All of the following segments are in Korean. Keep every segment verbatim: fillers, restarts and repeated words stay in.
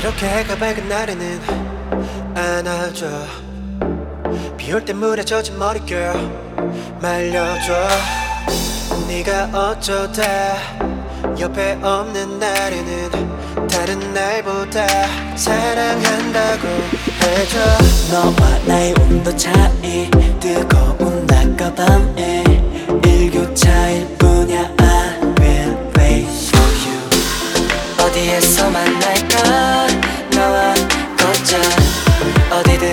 이렇게 해가 밝은 날에는 안아줘. 비올 때 물에 젖은 머리 girl 말려줘. 네가 어쩌다 옆에 없는 날에는 다른 날보다 사랑한다고 해줘. 너와 나의 온도 차이 뜨거운 낮과 밤의 일교차일 뿐이야. I will wait for you. 어디에서 만날까 너와 걷자. 어디든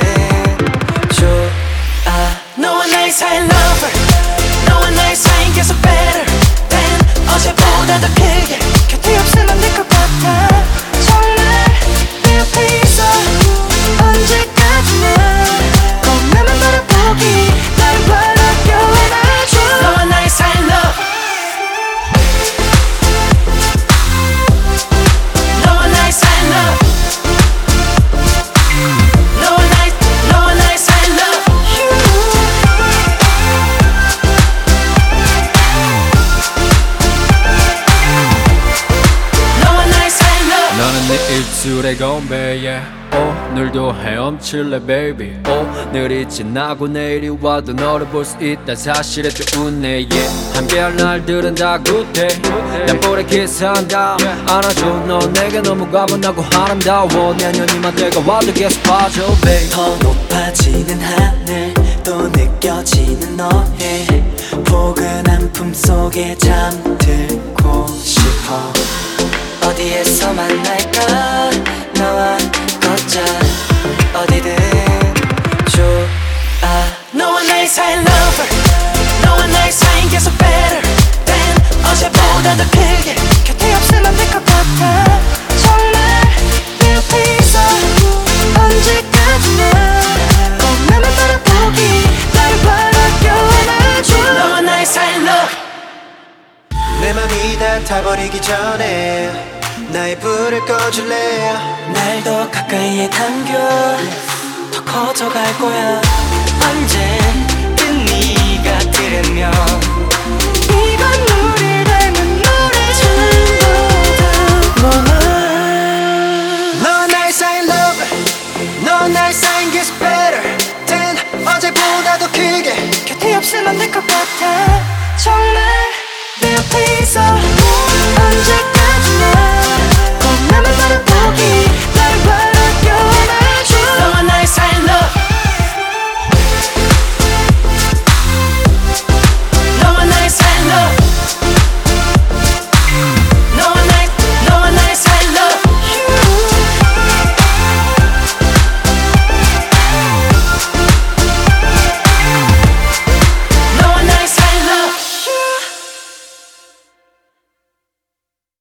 좋아. 너와 나의 사이 lover. 너와 나의 사이 계속 better than 어제보다 더 크게 곁에 없으면 될 것 같아. 설레 내 옆에 있어 언제까지나. 겁나면 바라보기 날 바라게 안아줘. 너와 나의 사이 love. 너와 나의 사이 love. 너와 나의 너와 나의 사이 love. 너와 나의 사이 love. 너는 내 입술에 건배해. 오늘도 헤엄칠래 baby. 오늘이 지나고 내일이 와도 너를 볼 수 있다 사실에 또 웃네 yeah. 함께할 날들은 다 good day. 난 볼에 키스한다 안아줘. 너 내게 너무 과분하고 아름다워. 내년이만 돼가 와도 계속 빠져 babe. 더 높아지는 하늘 또 느껴지는 너의 포근한 품속에 잠들고 싶어. 어디에서 만날까 너와 걷자. 어디든 좋아. 너와 나의 사이 lover. 너와 나의 사이 계속 better than 어제보다 더 크게 곁에 없으면 될 것 같아. 설레 내 옆에 있어 언제까지나. 겁나면 바라보기 날 바라게 안아줘. 너와 나의 사이 love. 내 맘이 다 타버리기 전에 나의 불을 꺼줄래. 날 더 가까이에 당겨 더 커져갈 거야. 언제든 네가 들으면 이건 우리 닮은 노래. 전부 다 너와 나의 사이 lover. 너와 나의 사이 계속 better than 어제보다